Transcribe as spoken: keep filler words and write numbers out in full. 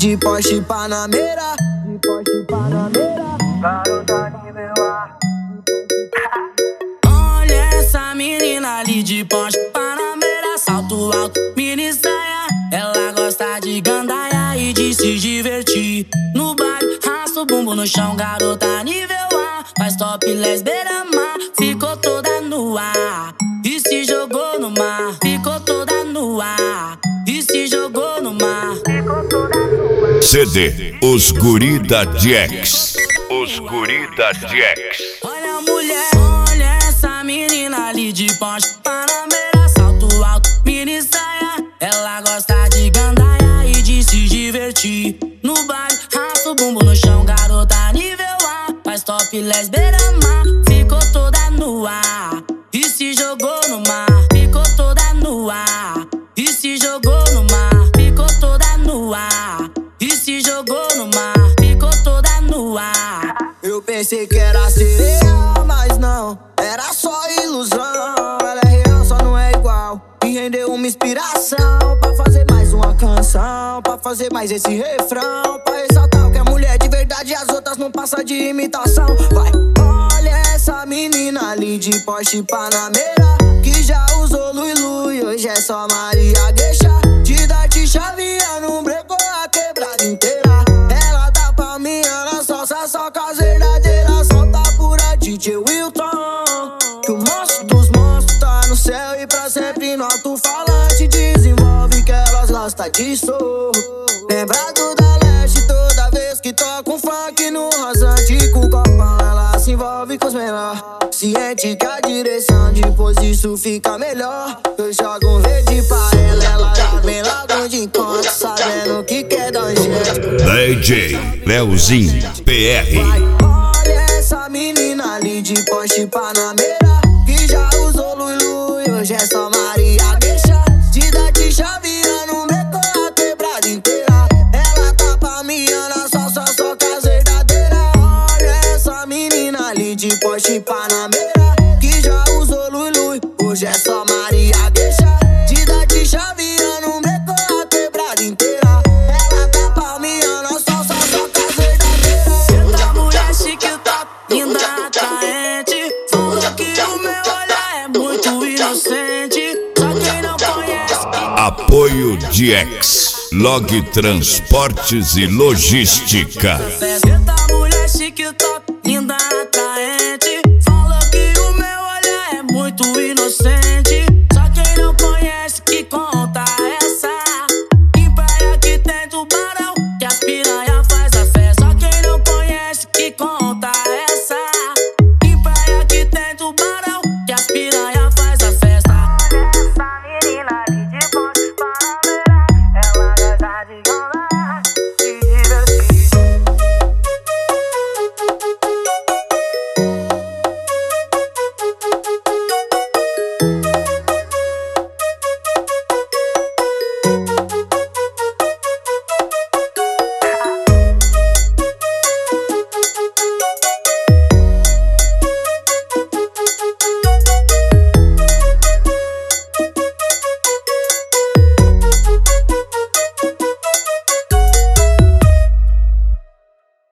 De Porsche Panamera, de Porsche Panamera, garota nível A. Olha essa menina ali de Porsche Panamera, salto alto, mini saia. Ela gosta de gandaia e de se divertir. No baile, arrasta o bumbum no chão, garota nível A. Faz topless beira-mar, ficou toda nua e se jogou no mar. Ficou toda nua e se jogou no mar. Ficou toda nua. C D Os Guri da Jax. Os Guri da Jax. Olha a mulher, olha essa menina ali de Porsche Panamera, salto alto, mini saia. Ela gosta de gandaia e de se divertir. No baile, arrasta o bumbum no chão, garota nível A. Faz topless beira-mar, ficou toda nua e se jogou no mar. Ficou toda nua e se jogou no mar. Ficou toda nua e se jogou no mar. Ficou toda nua. Eu pensei que era sereia, mas não, era só ilusão. Ela é real, só não é igual. Me rendeu uma inspiração pra fazer mais uma canção, pra fazer mais esse refrão, pra ressaltar que é mulher de verdade e as outras não passam de imitação. Vai, olha essa menina ali de Porsche Panamera, que já usou Lui Lui, hoje é só Maria Gueixa. De dar-te chavinha, não brecou a quebrada inteira. Ela dá pra mim, ela só só com as verdadeiras. Solta pura D J Wilton, que o monstro dos monstros tá no céu e pra sempre no alto-falante. Desenvolve que elas gostam disso. Lembrado da leste toda vez que toca um funk no rasante. Com o copão ela se envolve com os menor, ciente que a direção depois disso fica melhor. Eu jogo um verde pra ela, ela já vem logo de encontro, sabendo que quer dar um jeito. D J Leozinho P R. Olha essa menina ali de Porsche Panamera, que já usou Lui Lui, hoje é só Maria Gueixa. De dar-te chavinha, não brecou a quebrada inteira. Ela tá pra mim, ela só, só, só com as verdadeiras. Olha essa menina ali de Porsche Panamera, que já usou Lui Lui, hoje é só Maria Gueixa. De dar-te chavinha, não brecou a quebrada inteira. Ela tá pra mim, ela só, só, só com as verdadeiras. Essa mulher chique, top, linda, atraente. Falou que o meu olhar é muito inocente. Só quem não conhece. Apoio Jax, Log Transportes e Logística. Essa mulher chique, top,